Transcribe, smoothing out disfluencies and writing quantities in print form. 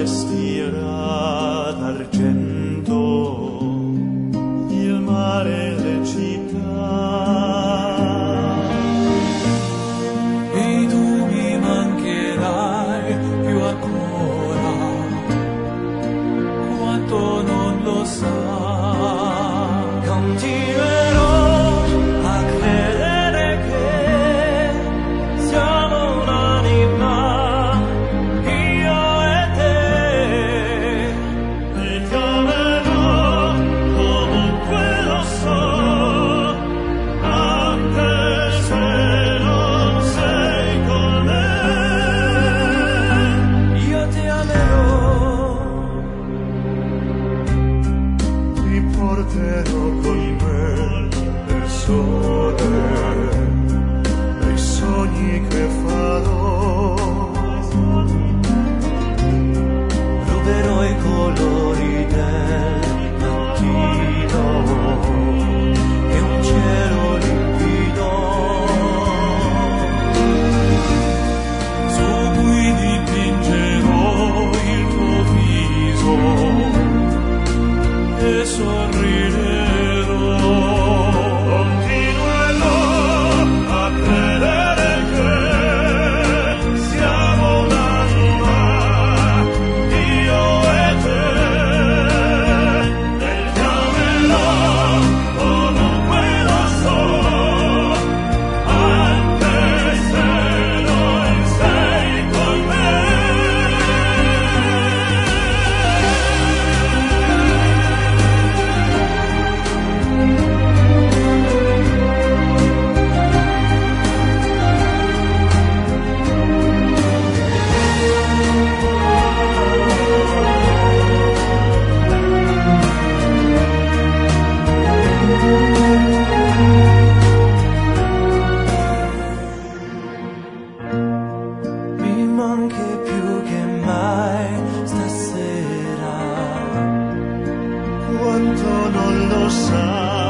vestirà d'argento il mare e le città. E tu mi mancherai più ancora, quanto non lo sai. Continuerò a credere che siamo un'anima, io e te, E ti amerò comunque lo so, anche se non sei con me. io ti amerò. Ti porterò con me nel sole, nei sogni che farò. Ruberò i colori del mattino e un cielo limpido su cui dipingerò il tuo viso e sorriderò. Continuerò a credere che siamo un'anima, io e te, e ti amerò comunque lo so, anche se non sei con me. Mi manchi più che mai stasera. Quanto non lo sai.